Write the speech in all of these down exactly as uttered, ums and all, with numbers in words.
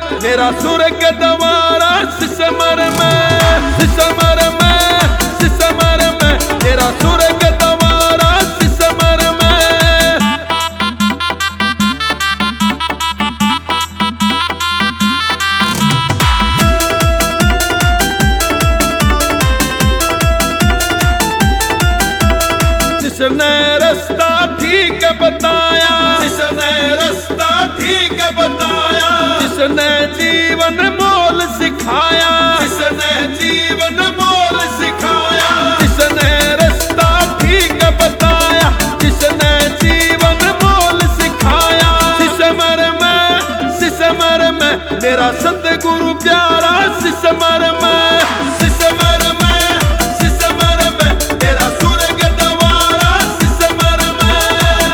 मेरा स्वर्ग द्वारा सिसमर में, सिसमर में, सिसमर में, मेरा स्वर्ग द्वारा सिसमर में। जिसने रास्ता ठीक बताया, जिसने रास्ता ठीक बताया, जिसने जीवन मोल सिखाया, जिसने जीवन मोल सिखाया, जिसने रास्ता ठीक बताया, जिसने जीवन मोल सिखाया। सिसमर में, सिसमर में, मेरा सतगुरु प्यारा सिसमर में, सिसमर में, सिसमर में, मेरा स्वर्ग द्वारा सिसमर में।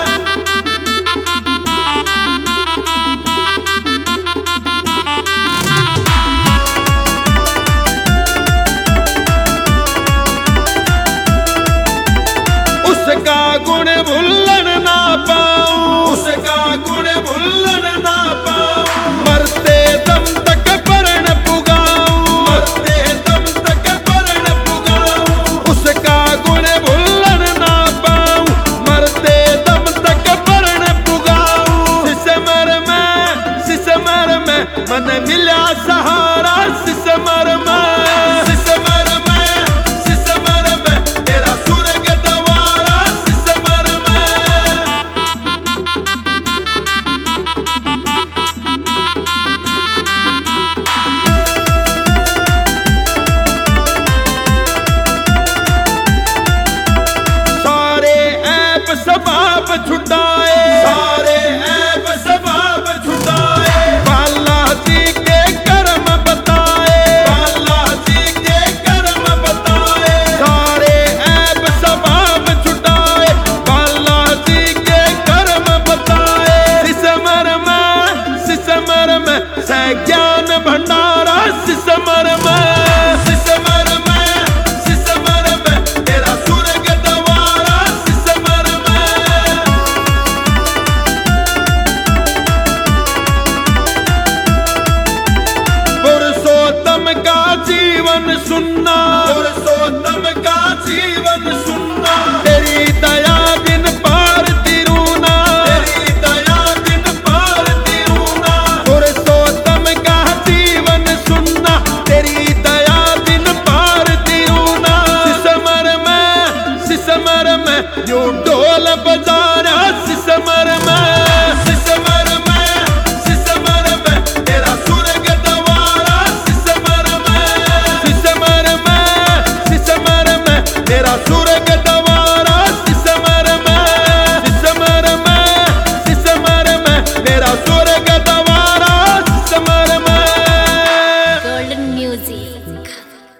उसका गुण भूलन ना पाऊं, उसका गुण भूलन ना पाऊं, मरते दम तक परण पुगाऊं, मरते दम तक परण पुगाऊं। उसका गुण भूलन ना पाऊं, मरते दम तक परण पुगाऊं। सिसमर में, सिसमर में, मन मिला सहारा सिसमर में, सिसमर में, सिसमर में, तेरा स्वर्ग द्वारा सिसमर में। सारे ऐप सबाब छुटाए, सारे ऐप सबाब छुटाए, बाला जी के कर्म बताए, बाला जी के कर्म बताए। सारे ऐप सबाब छुटाए, बाला जी के कर्म बताए। सिसमर में, सिसमर में, सह ज्ञान भंडारा सिसमर में, सिसमर में, सिसमर में, तेरा स्वर्ग द्वारा सिसमर में। पुरुषोत्तम का जीवन सुनना, पुरुषोत्तम का जीवन सुनना, तेरी दया बिन पार तिरुना, तेरी दया बिन पार तिरुना। पुरुषोत्तम का जीवन सुनना, तेरी दया बिन पार तिरुना। सिसमर में, सिसमर में, यूं ढोल बजाना सिसमर में,